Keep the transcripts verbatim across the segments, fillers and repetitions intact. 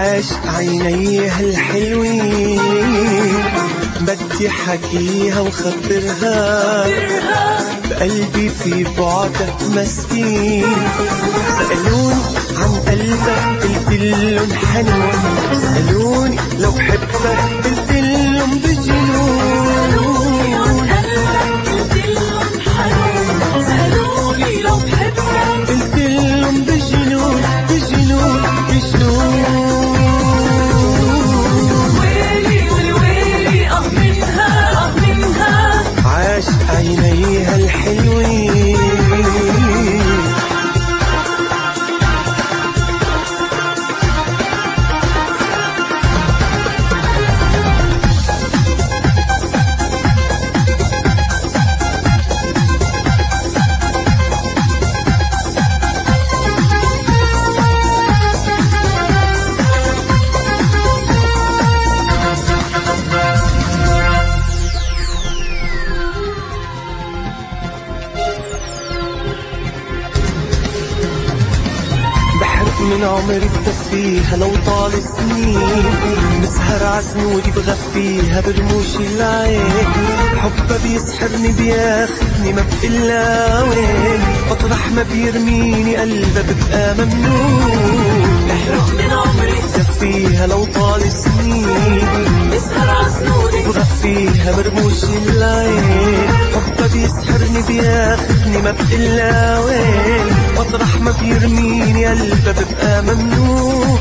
عاشق عينيها الحلوين بدي حكيها وخبرها بقلبي في بعدك مسكين. سألوني عن قلبك قلتلن حنون، سألوني لو بحبك قلتلن بجنون. سألوني لو بحبك قلتلن بجنون بجنون بجنون. ويلي والويلي اه منها اه منها عاشق عينيها الحلوين. من عمري بكفيها لو طال سنين، بسهر عسنودي بغفيها برموش العين. حبها بيسحرني بياخدني ما بقلا وين، مطرح ما بيرميني قلبها ببقى ممنون. بحرق من عمري بكفيها لو طال سنين، بسهر عسنودي بغفيها برموش العين. حبها بيسحرني بياخدني ما بقلا وين، مطرح ما بيرميني قلبها ببقى ممنون.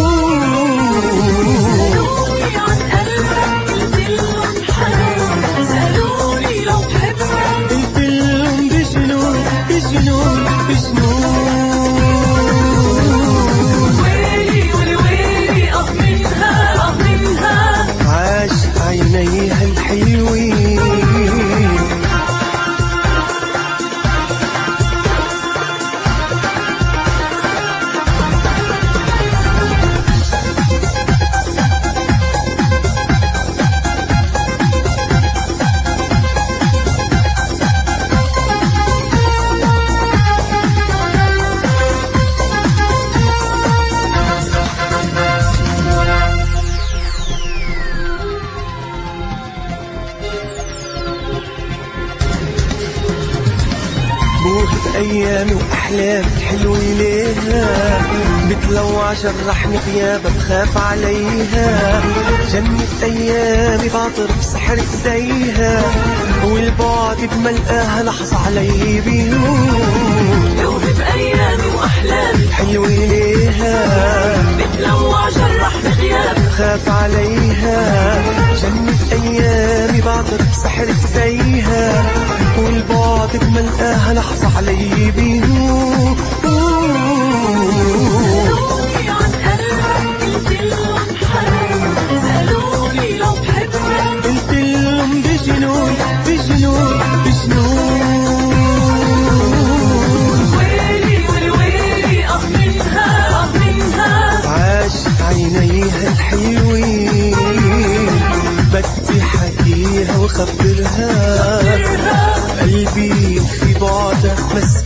سألوني عن قلبك قلتلن حنون، سألوني لو بحبك قلتلن بجنون بجنون بجنون. ويلي والويلي اه منها اه منها عاشق عينيها الحلوين. بوهب أيامي وأحلامك حلوة ليها، بتلوع جرحني غيابها بخاف عليها. جنة أيامي بعطر بسحر زيها، والبعد بملقاها لحظة علي بيهون. بوهب أيامي وأحلامي حلوة ليها، بتلوع جرحني غيابك خاف عليها. جنة أيامي بعطر بسحر زيها، والبعد بملقاها لحظة علي بيهون. سألوني عن قلبك قلتلن حنون، سألوني لو بحبك قلتلن بجنون بجنون بجنون. ويلي والويلي اه منها اه منها عاشق عينيها الحلوين بدي حكيها وخبرها، قلبي في بعدك مسكين.